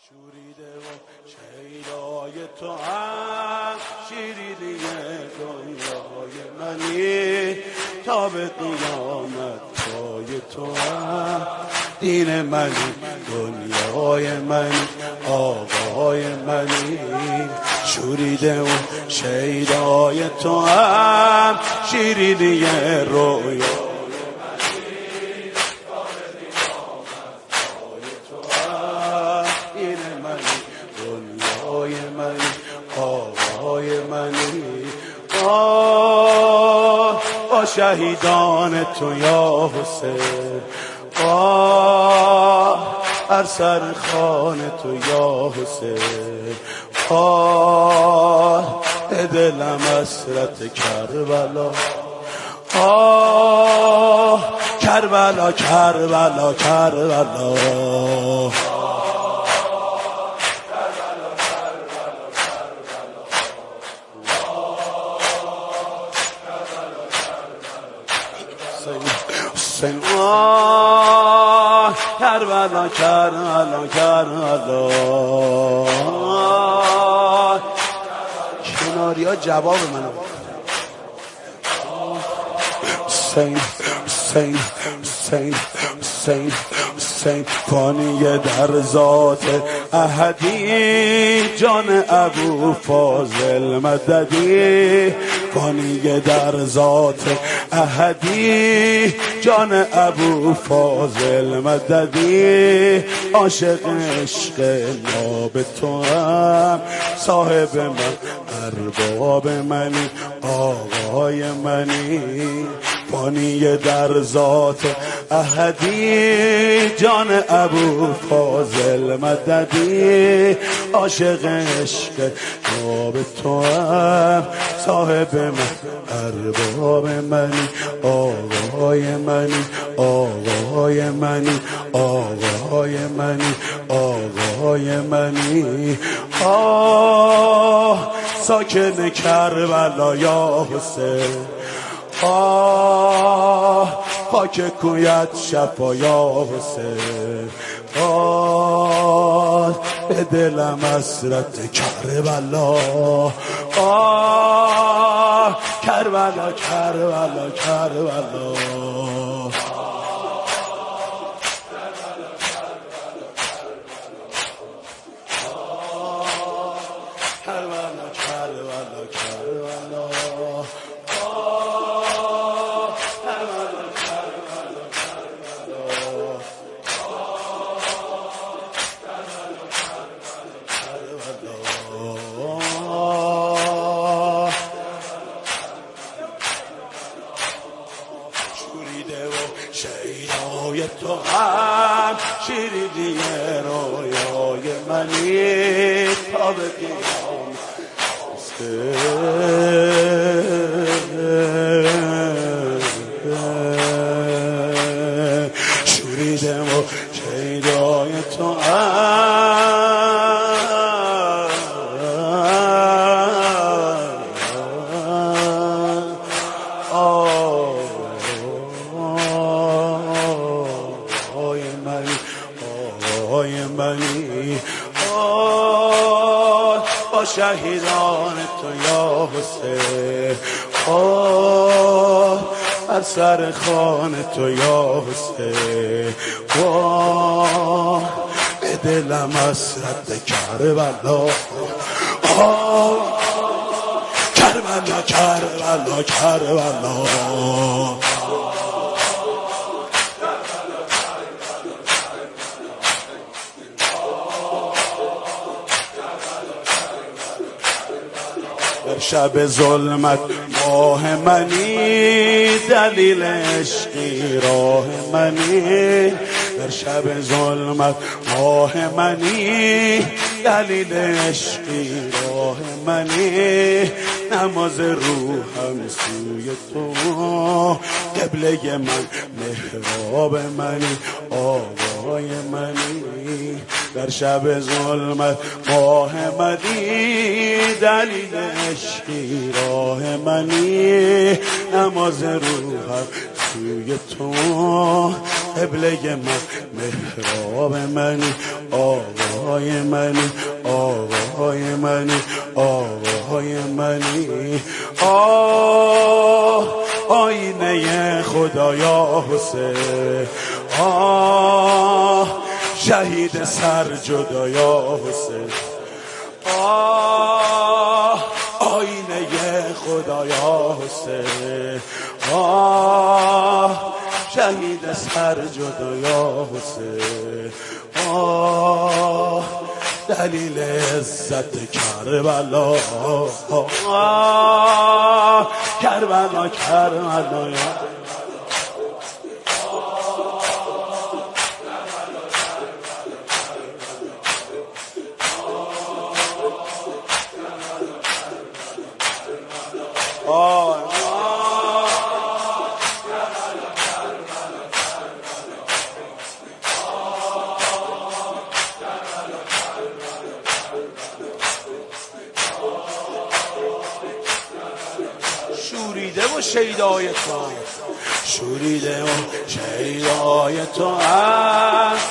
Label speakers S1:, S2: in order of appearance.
S1: شوریده و شیدای تو هم شیرینی دنیای منی، تا به قیامت پای تو هم دین منی، دنیای منی، آقای منی. شوریده و شیدای تو هم شیرینی رویا آقای منی. با شهیدان تو یا حسین، بر سر خان تو یا حسین، به دلم حسرت کربلا، کربلا کربلا کربلا. حسین کربلا کربلا کربلا. کناری ها جواب منو حسین حسین حسین حسین حسین. فانی در ذات احدی، جان ابو فاضل مددی. فانی در ذات احدی، جان ابو فاضل مددی. عاشق عشق ناب تو هم، صاحب من ارباب منی، آقای منی. فانی در ذات احدی، جان ابو فاضل مددی. عاشق عشق ناب تو هم، صاحب من ارباب منی، آقای منی، آقای منی، آقای منی، آقای منی. ساکن کربلا یا حسین، خاک کویت شفا یا حسین. به دلم حسرت کربلا، کربلا کربلا کربلا. شیدای تو هم شیرینی رویای منی، تا به قیامت. شوریده و شیدای تو هم آقای منی. با شهیدان تو یا حسین، بر سر خان تو یا حسین. به دلم حسرت کربلا، کربلا کربلا کربلا. در شب ظلمت ماه منی، دلیل عشقی راه منی. در شب ظلمت ماه منی، دلیل عشقی راه منی. نماز روحم سوی تو، قبله من محراب منی، آقای منی. در شب ظلمت ماه منی، دلیل عشقی راه منی. نماز روحم سوی تو، قبله من محراب منی، آقای آقای منی آقای منی آقای منی آینه خدایا حسین شهید سر جدایا حسین آینه خدایا حسین شهید سر جدایا حسین دلیل عزت کربلا کربلا کربلا شوریده و شیدای تو شوریده و شیدای تو